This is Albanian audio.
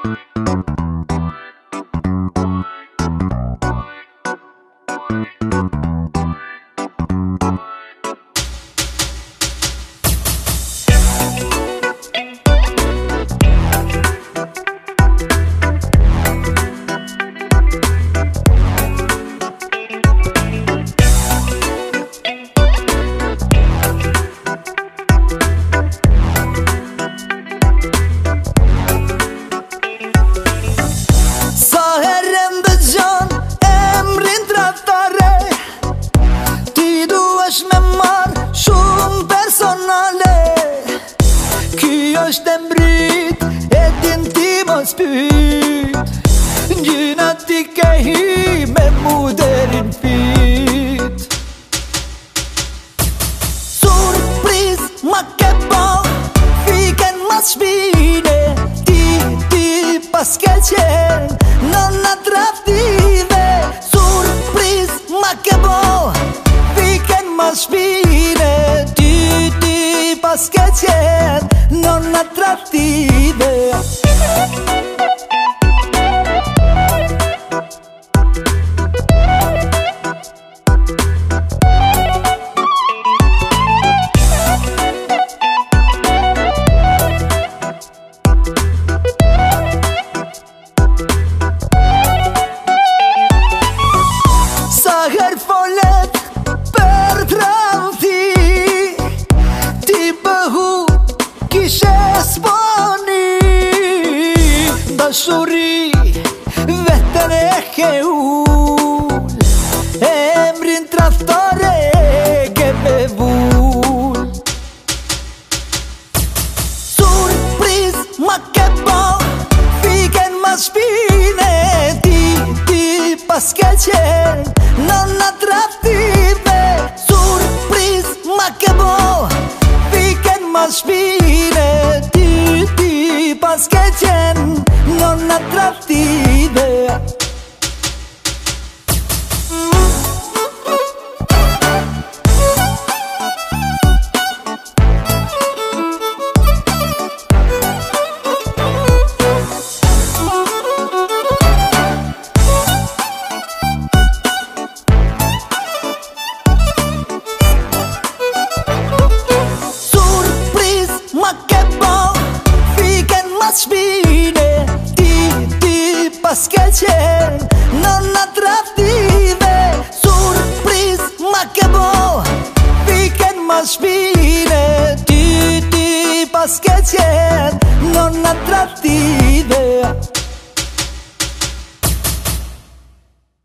Është e mbrit, e din ti mos pyt, gjyna ti ke hi me mu derin fit. Surpriz ma ke bo, fiken mas shpine, ti pas ke qen, nonna tradhtive. Surpriz ma ke bo, fiken mas shpine, ti pas ke qen, non attrattive. Sa her folet per tradhi, ti bëhu kishe sponi, dashuri vetën e ke ull, emrin traftore ke me vull. Surpriz ma ke bo, fiken ma shpine, ti pas ke qen, non attrattive. Surpriz ma ke bo, fiken ma shpine, ti pas ke qen, non attrattive. Shpine, ti pas ke qen, non attrattive. Surpriz ma ke bo, fiken ma shpine, ti pas ke qen, non attrattive.